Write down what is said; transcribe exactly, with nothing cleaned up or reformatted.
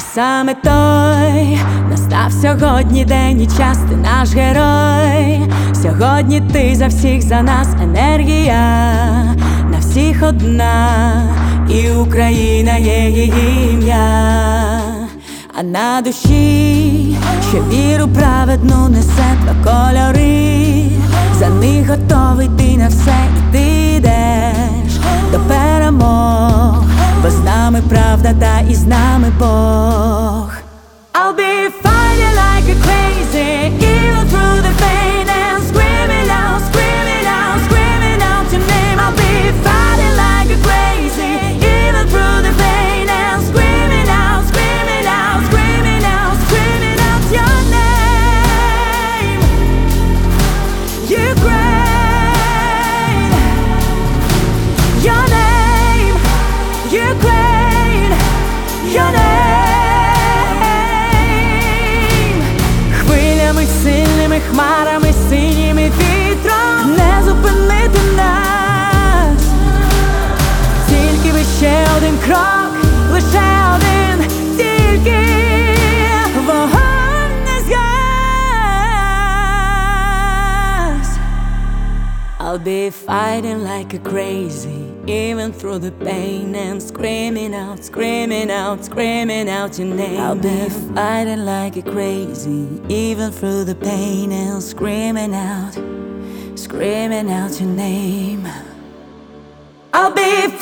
саме той настав сьогодні день і час, ти наш герой. Сьогодні ти за всіх, за нас енергія, на всіх одна, і Україна є її ім'я. А на душі ще віру праведну несе два кольори. За них готовий ти на все, і ти йдеш до перемог, бо з нами правда та і з нами Бог. I'll be fighting like a crazy, even through the pain, and screaming out, screaming out, screaming out your name. I'll be fighting like a crazy, even through the pain, and screaming out, screaming out, screaming out, screaming out your name. Ukraine, your name, Ukraine, your name. Сильними хмарами, синіми вітром не зупинити нас. Тільки би ще один крок, лише один, тільки вогонь не згас. I'll be fighting like a crazy, even through the pain, and screaming out, screaming out, screaming out your name. I'll be fighting like a crazy, even through the pain, and screaming out, screaming out your name. I'll be